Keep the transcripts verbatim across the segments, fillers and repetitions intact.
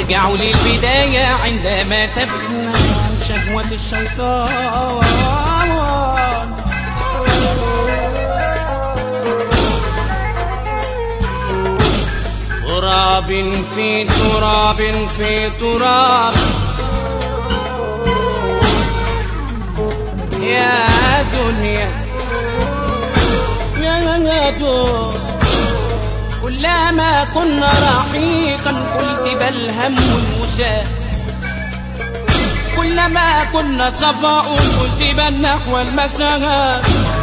ارجعوا للبداية عندما تبكو شهوة الشيطان. تراب في تراب في تراب يا دنيا يا دنيا. كلما كنا رحيقا قلت بل هم المساء، كلما كنا صفاء قلت بل نحو المساء،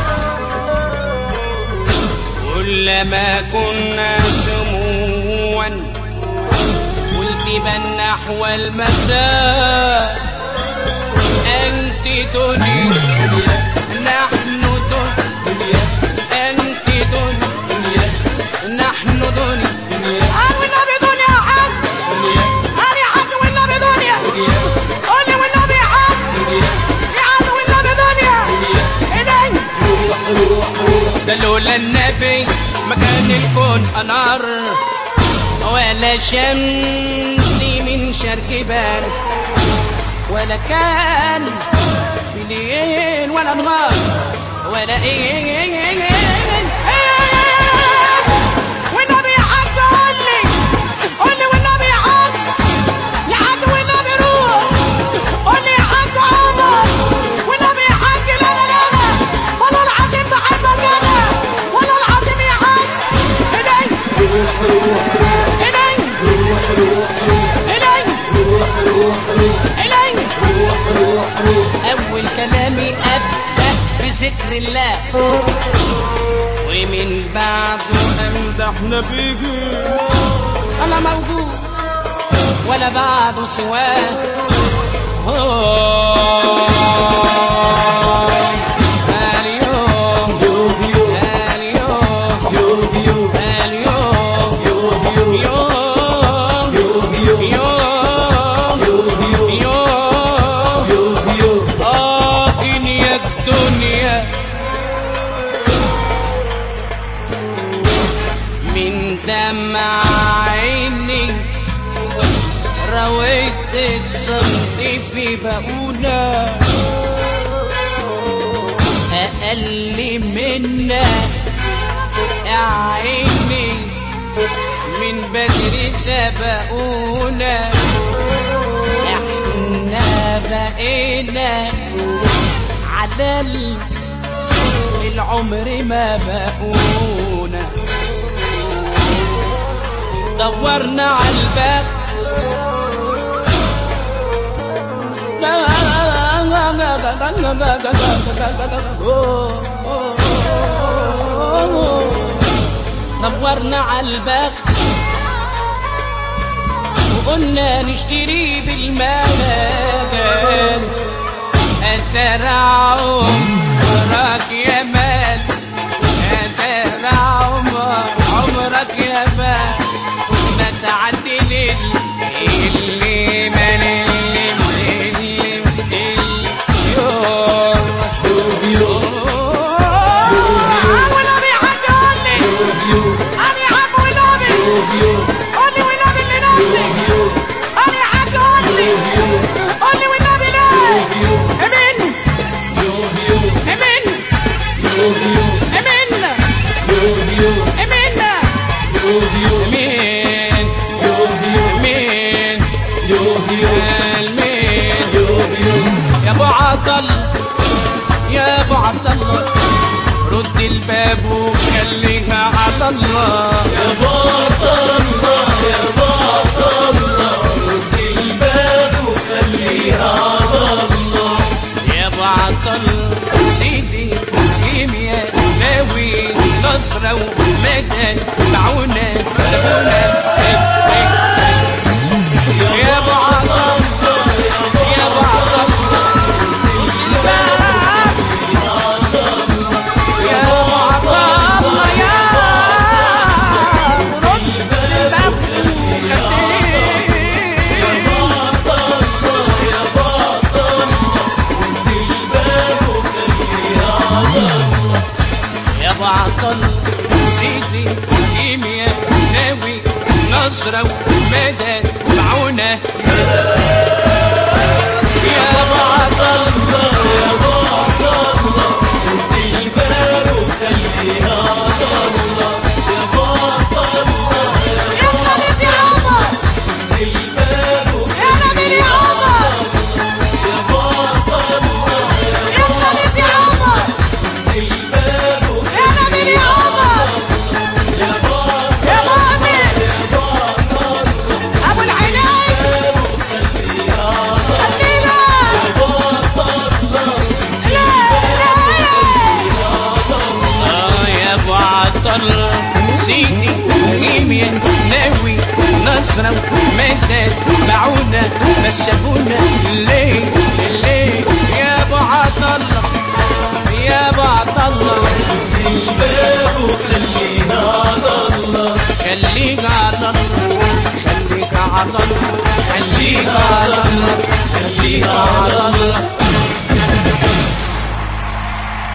كلما كنا سموا قلت بل نحو المساء. أنت دنيا نحن دنيا، أنت دنيا نحن دنيا. أنا والنبي دنيا حق، أنا حق والنبي دنيا، قولي والنبي حق يا عم والنبي دنيا. إيدي ده لولا النبي ما كان الكون أنار، ولا شمسي من شرق بان، ولا كان في ليل ولا نهار ولا ايه. والنبي حق قولي، قولي والنبي حق يا حق والنبي روح، قولي حق عمر والنبي حق. لا لا لا لا والله العظيم بحبك أنا، والله العظيم يا حق. إيدي إيدي إيدي أول كلامي أبدأ بذكر الله، ومن بعده أمدح نبيجي. أنا موجود ولا بعده سواه. دمع عيني رويت الصمت في بقولة، أقل منا يا عيني من بدري سبقونا. احنا بقينا على العمر ما بقونا، دورنا على الباب دورنا على الباب وقلنا نشتري بالمال. أترى عمرك يا مال، أترى عمرك يا مال، ما تعدل اللي مال والنبي حق قولي، أنا حق والنبي، قولي والنبي اللي نفسي، أنا حق قولي، قولي والنبي لا. أمين أمين أمين أمين يا ابو عبد الله يا ابو عبد الله رد الباب وخليها على الله. يا ابو عبد الله يا ابو عبد الله رد الباب وخليها على الله. يا ابو عبد الله سيدي كيمياء ناوي نصرة ومدن معونا سابونا. يا ابو عبد الله يا ابو عبد الله عطل سيدي كيمياء ناوي نصرة ومدد معونة يا بعض الله يا بعض الله رد الباب وخليها على الله يا بعض الله يا خالد يا عمر رد الباب يا نبيل يا عمر يا بعض الله يا خالد يا عمر رد الباب يا نبيل يا عمر يا بعض يا مؤمن يا بعض الله ابو العينين خليها على خلينا يا بعض الله لا لا آه يا ابو عطله سيدي يمين ناوي نصرة ومدد معونة مسكونا الليل الليل يا ابو عطله يا ابو عطله الباب وخليها على الله خليك على الله خليك على الله خليك على الله خليك على الله